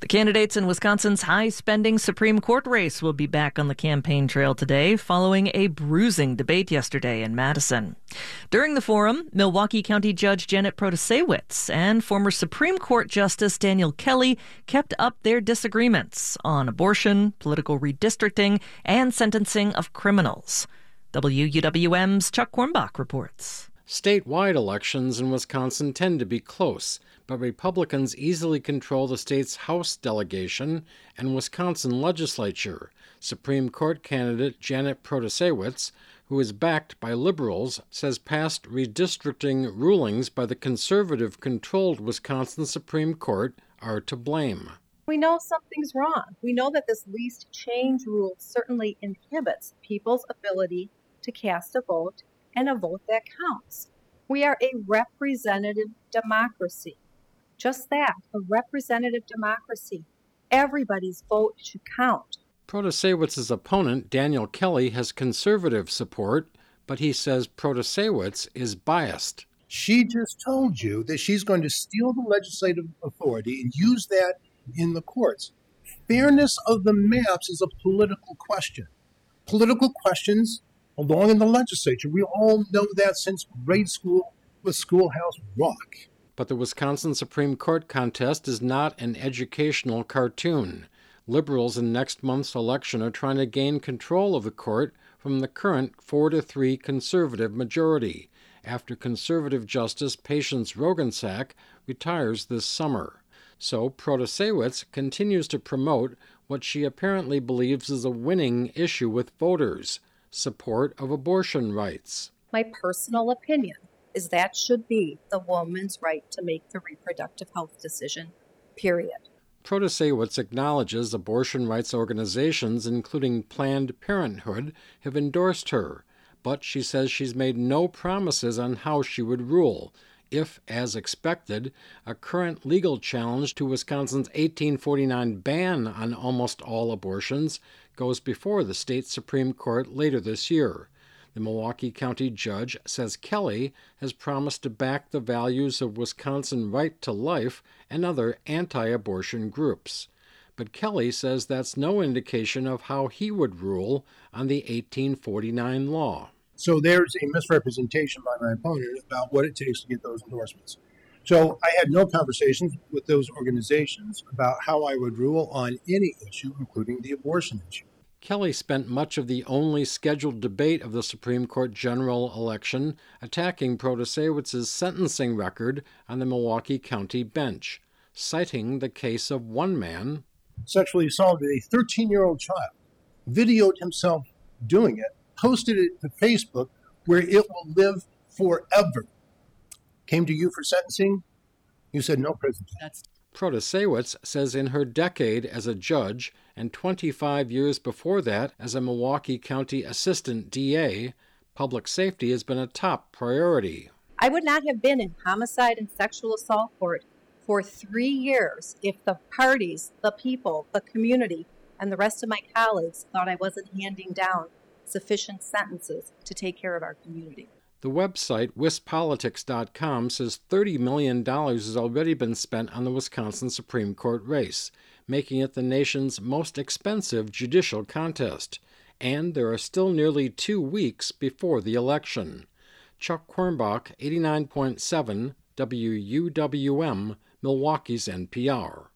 The candidates in Wisconsin's high-spending Supreme Court race will be back on the campaign trail today following a bruising debate yesterday in Madison. During the forum, Milwaukee County Judge Janet Protasiewicz and former Supreme Court Justice Daniel Kelly kept up their disagreements on abortion, political redistricting, and sentencing of criminals. WUWM's Chuck Kornbach reports. Statewide elections in Wisconsin tend to be close, but Republicans easily control the state's House delegation and Wisconsin legislature. Supreme Court candidate Janet Protasiewicz, who is backed by liberals, says past redistricting rulings by the conservative-controlled Wisconsin Supreme Court are to blame. We know something's wrong. We know that this least change rule certainly inhibits people's ability to cast a vote and a vote that counts. We are a representative democracy. Just that, a representative democracy. Everybody's vote should count. Protasiewicz's opponent, Daniel Kelly, has conservative support, but he says Protasiewicz is biased. She just told you that she's going to steal the legislative authority and use that in the courts. Fairness of the maps is a political question. Political questions belong in the legislature. We all know that since grade school with Schoolhouse Rock. But the Wisconsin Supreme Court contest is not an educational cartoon. Liberals in next month's election are trying to gain control of the court from the current 4-3 conservative majority, after conservative Justice Patience Roggensack retires this summer. So Protasiewicz continues to promote what she apparently believes is a winning issue with voters: support of abortion rights. My personal opinion is that should be the woman's right to make the reproductive health decision, period. Protasiewicz acknowledges abortion rights organizations, including Planned Parenthood, have endorsed her, but she says she's made no promises on how she would rule if, as expected, a current legal challenge to Wisconsin's 1849 ban on almost all abortions goes before the state Supreme Court later this year. The Milwaukee County judge says Kelly has promised to back the values of Wisconsin Right to Life and other anti-abortion groups. But Kelly says that's no indication of how he would rule on the 1849 law. So there's a misrepresentation by my opponent about what it takes to get those endorsements. So I had no conversations with those organizations about how I would rule on any issue, including the abortion issue. Kelly spent much of the only scheduled debate of the Supreme Court general election attacking Protasiewicz's sentencing record on the Milwaukee County bench, citing the case of one man sexually assaulted a 13-year-old child, videoed himself doing it, posted it to Facebook, where it will live forever. Came to you for sentencing? You said no, President. Protasiewicz says in her decade as a judge and 25 years before that as a Milwaukee County assistant DA, public safety has been a top priority. I would not have been in homicide and sexual assault court for 3 years if the parties, the people, the community, and the rest of my colleagues thought I wasn't handing down sufficient sentences to take care of our community. The website wispolitics.com says $30 million has already been spent on the Wisconsin Supreme Court race, making it the nation's most expensive judicial contest. And there are still nearly 2 weeks before the election. Chuck Kornbach, 89.7 WUWM, Milwaukee's NPR.